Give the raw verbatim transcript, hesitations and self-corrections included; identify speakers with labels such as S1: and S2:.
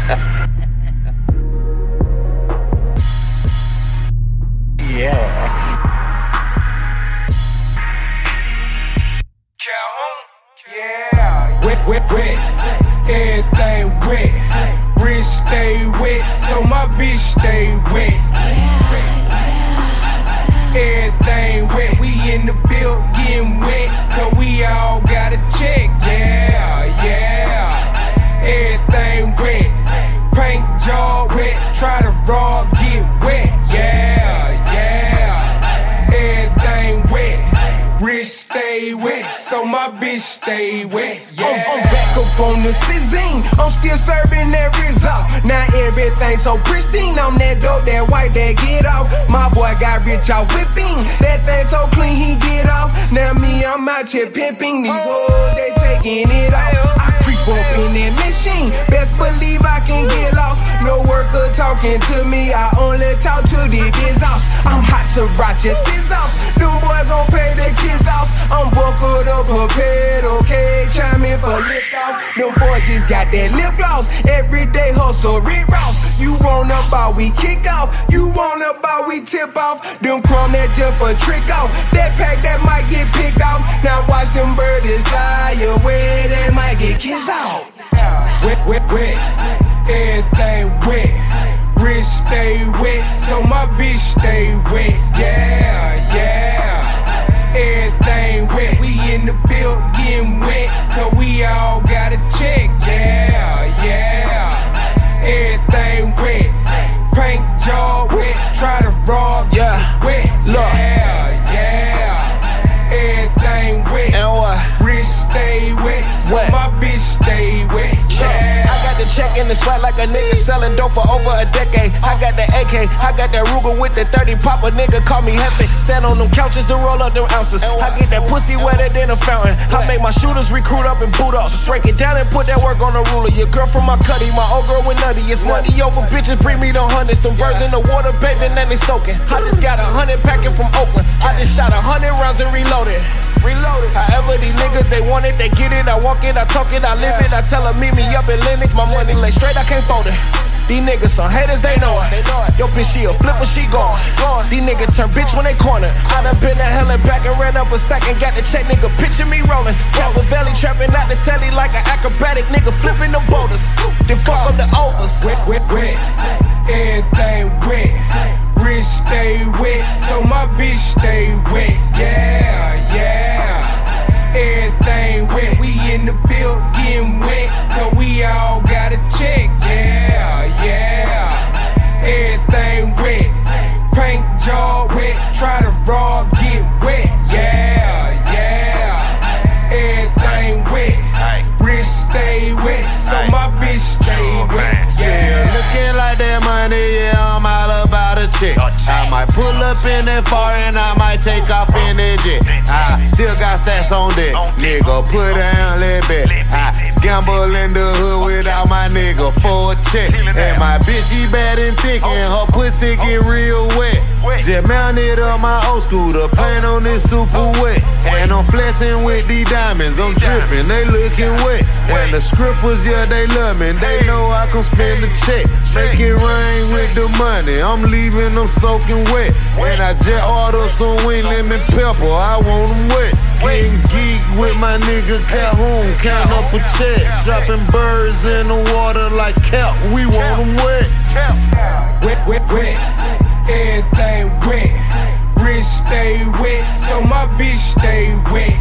S1: Yeah.
S2: Yeah. Wet, wet, wet. Everything wet. Wrist stay wet, so my bitch stay wet. Everything wet. We in the build getting wet, cause we all got a check. Yeah, yeah. Everything wet. Paint job wet. Try to raw, get wet. Yeah, yeah. Everything wet. Wrist stay wet, so my bitch stay wet. Yeah. I'm, I'm back up on the scene. I'm still serving that result. Now everything so pristine. I'm that dope, that white, that get off. My boy got rich off whipping. That thing so clean, he get off. Now me, I'm out here pimping. These hoes, they taking it off. I creep up in that machine. Best believe I can get lost. No worker talking to me. I only talk to the biz off. I'm hot, sriracha, scissors off. Them boys gon' pay the kids off. I'm buckled up, prepared, okay. Chime in for lift off. Them boys just got that lip gloss. Everyday hustle, Rick Ross. You want up, how we kick off. You want up, how we tip off. Them crumb that jump for trick off. That pack that might get picked off. Now watch them birdies fly away. They might get kissed out. Wet, wet, wet. Everything wet. Wrist stay wet, so my bitch stay wet. Yeah, yeah. Everything wet. We in the build getting wet, cause we all got a check. Yeah, yeah. Everything wet. Paint job wet. Try to raw, yeah. Wet. Look. Yeah, yeah. Everything wet.
S3: And what?
S2: Wrist stay wet, so
S3: wet.
S2: my bitch stay wet. Yeah.
S3: I got the check in the swag like a nigga selling dope for over a decade. I got the A K, I got that Ruger with the thirty pop. A nigga call me heavy. Stand on them couches to roll up them ounces. I get that pussy wetter than a fountain. I make my shooters recruit up and boot up. Break it down and put that work on the ruler. Your girl from my cutty, my old girl with nutty. It's money over bitches, bring me the hundreds. Them birds in the water, baby, and they soaking. I just got a hundred packing from Oakland. I just shot a hundred rounds and reloaded. Reloaded. However these niggas, they want it, they get it. I walk it, I talk it, I live it. I tell them meet me up in Lennox. My money lay straight, I can't fold it. These niggas some haters, they know it. Yo, bitch, she a flipper, she gone. These niggas turn bitch when they corner. I done been to hell and back and ran up a sack and got the check, nigga. Picture me rolling. Capa Valley trapping out the telly like an acrobatic nigga flipping the boulders. Then fuck up the overs.
S2: Wet, wet, wet. Everything wet. Wrist stay wet, so my bitch stay wet. Yeah, yeah. Everything wet. We in the build getting wet, cause we all got a check. Yeah, yeah. Everything wet. Paint job wet. Try to raw, get wet. Yeah, yeah. Everything wet. Wrist stay wet, so my bitch stay wet.
S4: Still looking like that money, yeah, I'm all about a check. I might pull up in that far and I might take off in that jet. I still got stacks on deck, nigga, put down, let bet. I gamble in the hood without my nigga for a check. And my bitch, she bad and thick and her pussy get real wet. Just mounted up my old scooter, paint on this super wet. And I'm flexing with these diamonds, I'm dripping, they looking wet. And the scrippers, yeah, they love me, they know I can spend the check. Make it rain with the money, I'm leaving them soaking wet. And I just ordered some wing lemon pepper, I want them wet. Getting geek with my nigga Calhoun, count up a check. Dropping birds in the water like kelp, we want them wet.
S2: Wet, wet, wet. Everything wet. Wrist stay wet, so my bitch stay wet.